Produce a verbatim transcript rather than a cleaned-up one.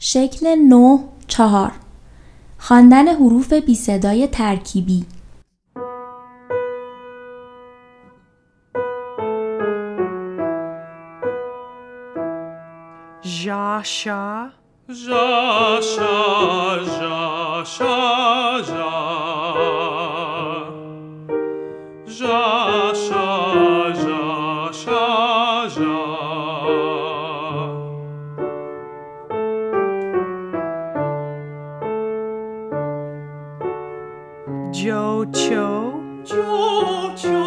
شکل نه چهار، خواندن حروف بی صدای ترکیبی. ژا شا ژا شا ژا شا ژا ژا شا ژا شا ژا جو چو جو چو